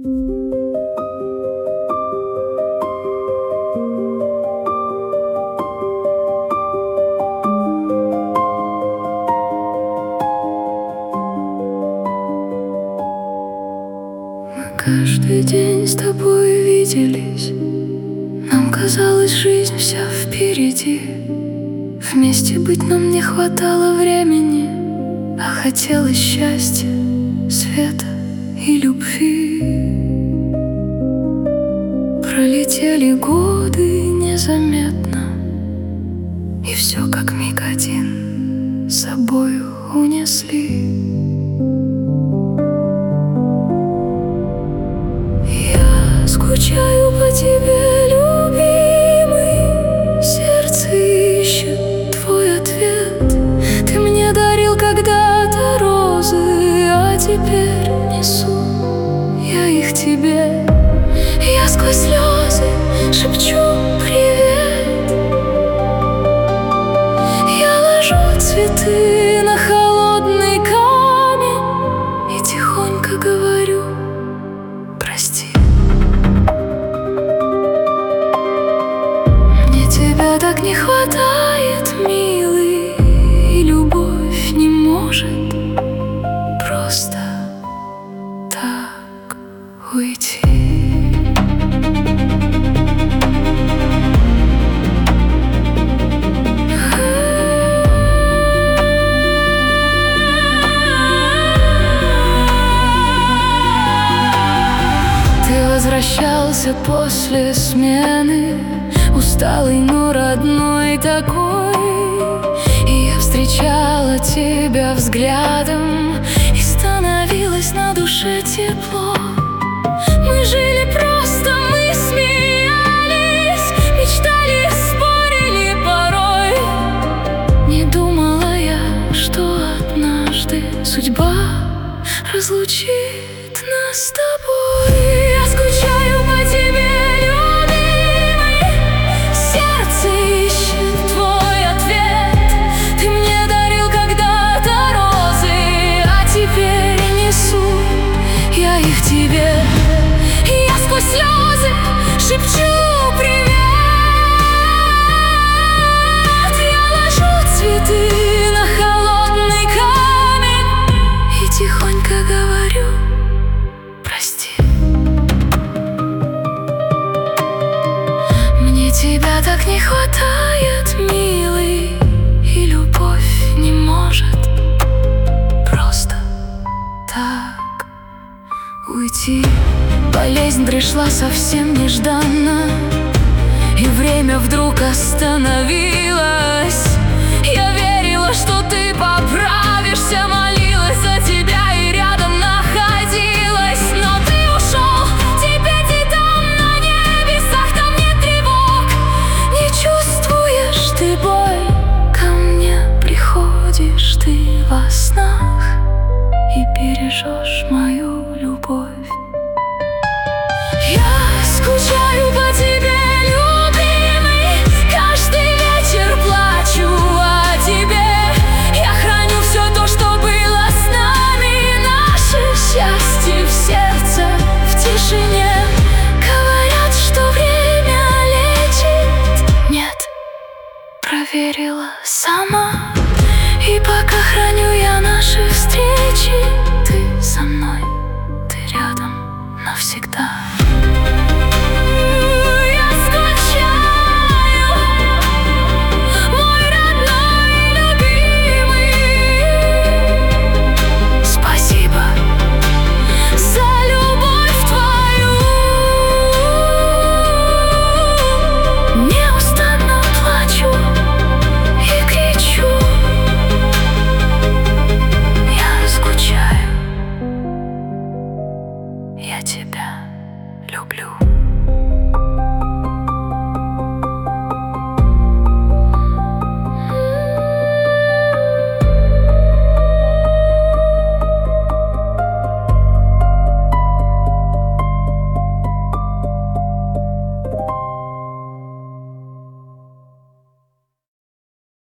Каждый день с тобой виделись. Нам казалось, жизнь вся впереди. Вместе быть нам не хватало времени, а хотелось счастья, света и любви. Пролетели годы незаметно, и все как миг один с собою унесли. Скучаю по тебе, любимый. Сердце ищет твой ответ. Ты мне дарил когда-то розы, а теперь несу я их тебе. Я сквозь слезы шепчу привет. Я ложу цветы на холодный камень и тихонько говорю: прости. Тебя так не хватает, милый, и любовь не может просто так уйти. Ты возвращался после смены, усталый, но родной такой. И я встречала тебя взглядом, и становилось на душе тепло. Мы жили просто, мы смеялись, мечтали, спорили порой. Не думала я, что однажды судьба разлучит нас с тобой. Я скучаю по тебе, тебе. Я сквозь слезы шепчу привет. Я ложу цветы на холодный камень и тихонько говорю: прости. Мне тебя так не хватает, милый, и любовь не может просто так уйти. Болезнь пришла совсем нежданно, и время вдруг остановилось. Я верила, что ты поправишься, молилась за тебя и рядом находилась. Но ты ушел, теперь ты там на небесах, там нет тревог. Не чувствуешь ты боль, ко мне приходишь ты во снах и бережешь мою любовь. Я скучаю по тебе, любимый. Каждый вечер плачу о тебе. Я храню все то, что было с нами. Наше счастье в сердце, в тишине. Говорят, что время лечит. Нет, проверила сама. И пока храню я наши встречи, ты со мной, ты рядом навсегда.